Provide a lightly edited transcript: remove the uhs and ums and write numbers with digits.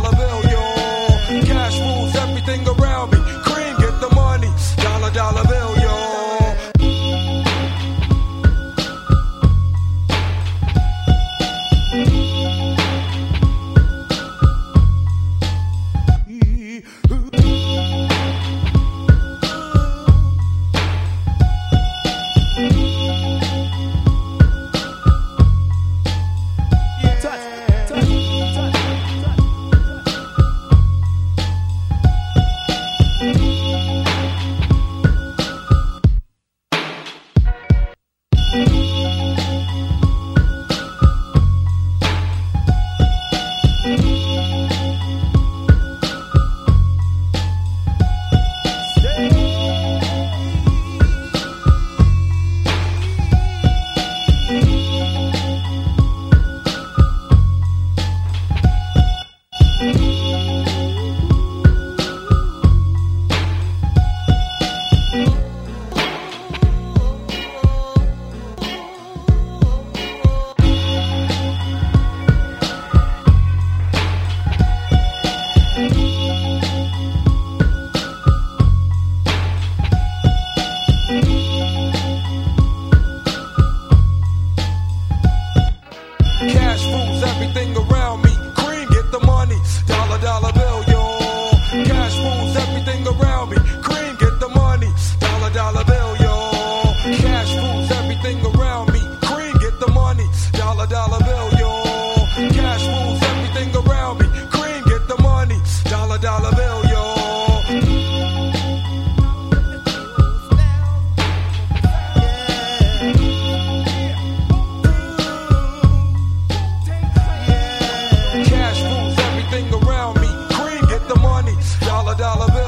dollar bill, yo. Cash rules everything around me. Cream, get the money. Dollar bill, yo. Cash rules everything around me. Cream, get the money. Dollar bill, yo. Cash rules everything around me. Cream, get the money. Dollar bill, yo. Cash rules everything around me. Cream, get the money. Dollar bill, yo. Cash rules everything around me. Cream, get the money. Dollar bill, yo. Cash rules everything around me. Cream, get the money. Dollar